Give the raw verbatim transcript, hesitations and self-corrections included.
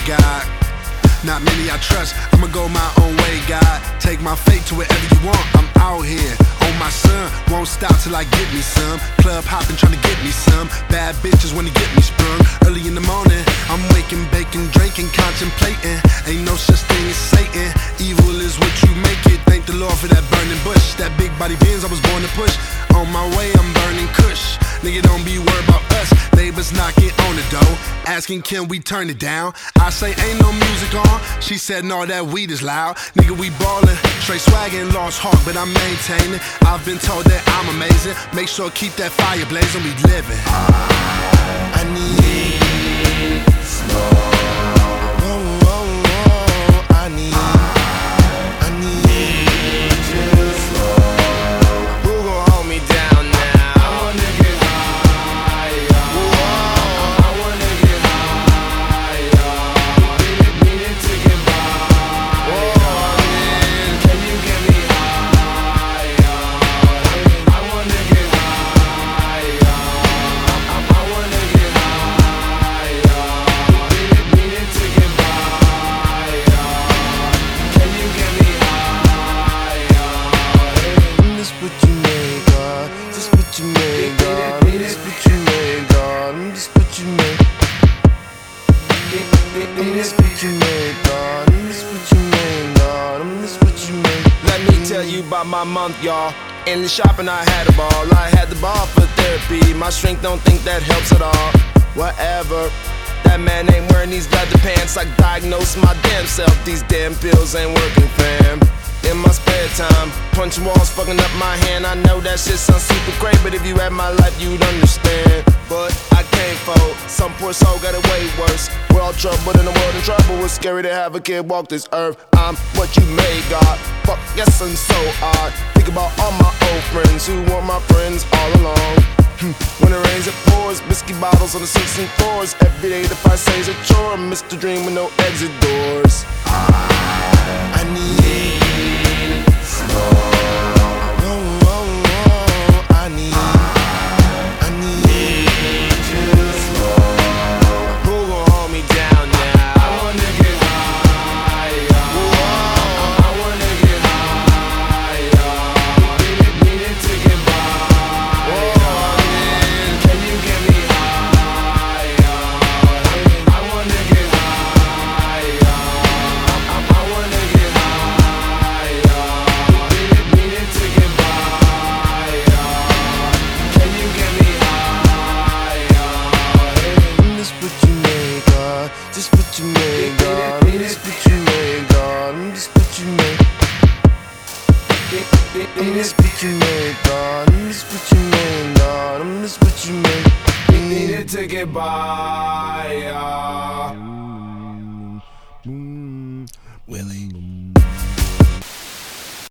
God. Not many I trust, I'ma go my own way, God. Take my fate to wherever you want, I'm out here on my son. Won't stop till I get me some. Club hopping, tryna get me some. Bad bitches wanna get me sprung. Early in the morning, I'm waking, baking, drinking, contemplating. Ain't no such thing as Satan. Evil is what you make it. Thank the Lord for that burning bush. That big body Benz I was born to push. On my way, I'm burning kush. Nigga, don't be worried about us. Neighbors knocking on the door, asking can we turn it down. I say ain't no music on. She said no, that weed is loud. Nigga, we ballin', straight swaggin', lost heart, but I'm maintaining. I've been told that I'm amazing. Make sure keep that fire blazing. We living. I need slow. Oh, oh, oh. I need. I need you slow. Who gon' hold me down now? I wanna get higher. Whoa. I wanna get higher. Need it to get by. Whoa, man. Can you get me higher? I wanna get higher. I, I wanna get higher. Need it to get by. Can you get me higher? This what you made, God. This what you made, God. This what you made, God. This what you made. This what you made, God. This what you made, God. This what you made. Let me tell you about my month, y'all. In the shopping I had a ball. I had the ball for therapy. My strength don't think that helps at all. Whatever. That man ain't wearing these leather pants. I diagnosed my damn self. These damn pills ain't working, fam. In my spare time, punching walls, fucking up my hand. I know that shit sounds super great, but if you had my life, you'd understand. But I can't fold. Some poor soul got it way worse. We're all troubled in the world in trouble. It's scary to have a kid walk this earth. I'm what you made, God. Fuck, yes, I'm so odd. Think about all my old friends who weren't my friends all along. When it rains, it pours. Whiskey bottles on the six and fours. Every day the fight says a chore. Mister Dream with no exit doors. I need slow. Oh, oh, oh. I need. I need you slow. Who gon' hold me down now? I wanna get higher. Whoa. I wanna get higher. Need it, need it to get by. Whoa, man. Can you get me higher? I wanna get higher. I, I wanna get higher. Need it, need it to get by. Can you get me higher? This what you made, God. This what you made, God. This what you made, God. This what you made. This what you made, God. This what you made, God. This what you made. Need it to get by.